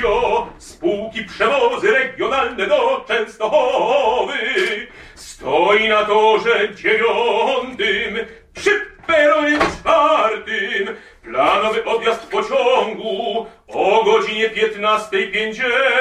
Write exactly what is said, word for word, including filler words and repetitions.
wio, spółki przewozy regionalne do Częstochowy. Stoi na torze dziewiątym, przy peronie czwartym, planowy odjazd pociągu o godzinie piętnastej pięćdziesiąt.